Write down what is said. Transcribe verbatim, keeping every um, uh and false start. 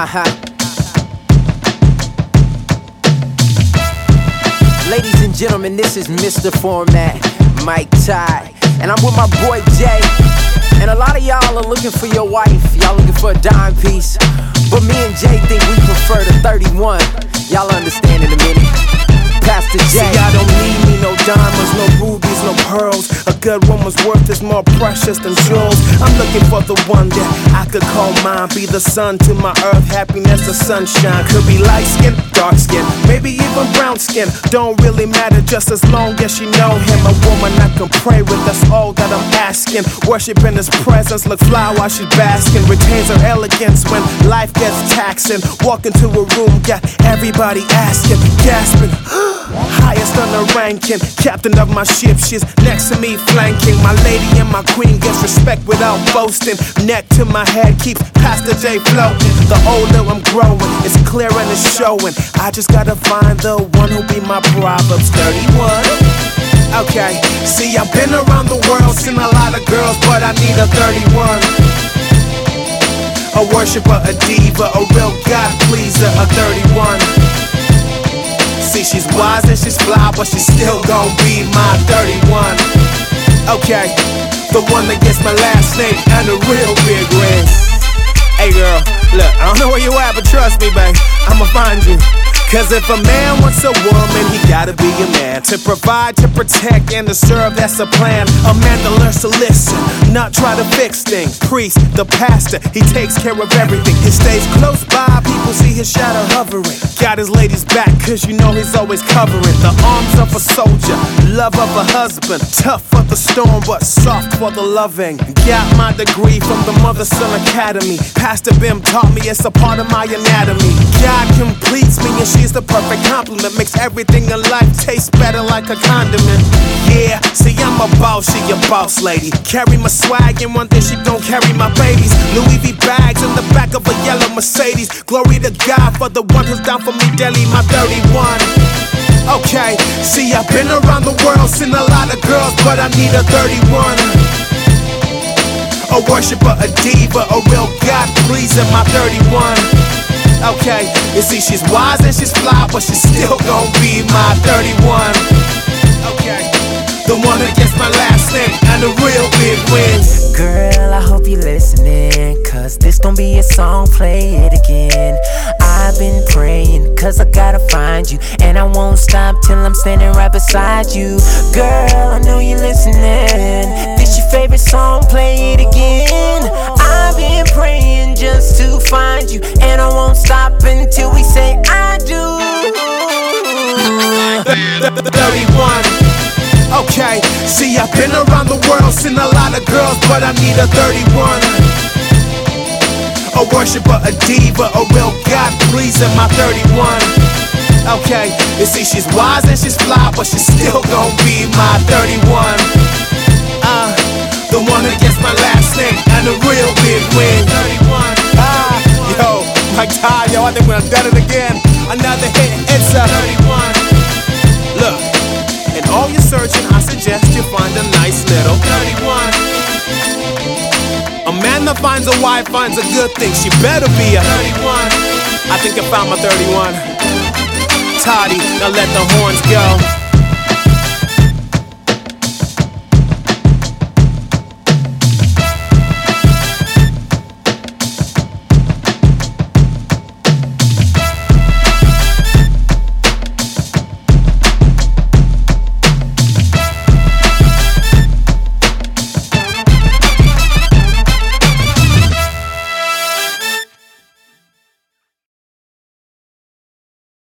Haha. Ladies and gentlemen, this is Mister Format, Mike Todd, and I'm with my boy Jay. And a lot of y'all are looking for your wife, y'all looking for a dime piece, but me and Jay think we prefer the thirty-one. Y'all understand in a minute. Pastor Jay. See, I don't need me no diamonds, no rubies, no pearls. A good woman's worth is more precious than jewels. I'm looking for the one that I could call mine. Be the sun to my earth, happiness, the sunshine. Could be light skin, dark skin, maybe even brown skin. Don't really matter, just as long as she know him. A woman I can pray with, that's all that I'm asking. Worship in his presence, look fly while she's basking. Retains her elegance when life gets taxing. Walk into a room, got everybody asking, gasping. Highest on the ranking, captain of my ship, she's next to me flanking. My lady and my queen gets respect without boasting. Neck to my head, keep Pastor J floating. The older I'm growing, it's clear and it's showing. I just gotta find the one who'll be my Proverbs thirty-one. Okay, see I've been around the world, seen a lot of girls, but I need a thirty-one. A worshiper, a diva, a real God pleaser, a thirty-one. See, she's wise and she's fly, but she's still gon' be my thirty-one. Okay, the one that gets my last name and a real big ring. Hey girl, look, I don't know where you at, but trust me, babe, I'ma find you. Cause if a man wants a woman, he gotta be a man. To provide, to protect, and to serve, that's a plan. A man that learns to listen, not try to fix things. Priest, the pastor, he takes care of everything. He stays close by, people see his shadow hovering. Got his lady's back, cause you know he's always covering. The arms of a soldier, love of a husband. Tough for the storm, but soft for the loving. Got my degree from the Mother Son Academy. Pastor Bim taught me it's a part of my anatomy. God completes me and she's the perfect compliment. Makes everything in life taste better like a condiment. Yeah, see I'm a boss, she a boss lady. Carry my swag and one day she gon' carry my babies. Louis V bags in the back of a yellow Mercedes. Glory to God for the one who's down for me daily, my thirty-one. Okay, see I've been around the world, seen a lot of girls, but I need a thirty-one. A worshiper, a diva, a real God pleaser, my thirty-one. Okay, you see she's wise and she's fly, but she's still gon' be my thirty-one. Okay, the one that gets my last name and a real big win. Girl, I hope you listening, cause this gon' be a song, play it again. I've been praying, cause I gotta find you, and I won't stop till I'm standing right beside you. Girl, I know you listening, this your favorite song, play it again. I've been praying just to find you, and I won't stop until we say I do. thirty-one. Okay, see I've been around the world, seen a lot of girls, but I need a thirty-one. A worshiper, a diva, a real God pleaser, my thirty-one. Okay, you see she's wise and she's fly, but she's still gon' be my thirty-one. Uh, the one that gets my last name and a real big win. thirty-one. Ah, yo, Mike Todd, yo, I think we've done it again. Another hit, it's a thirty-one. Look, in all your searching, I suggest you find a nice little thirty-one. A man that finds a wife finds a good thing, she better be a thirty-one. I think I found my thirty-one. Toddy, now let the horns go.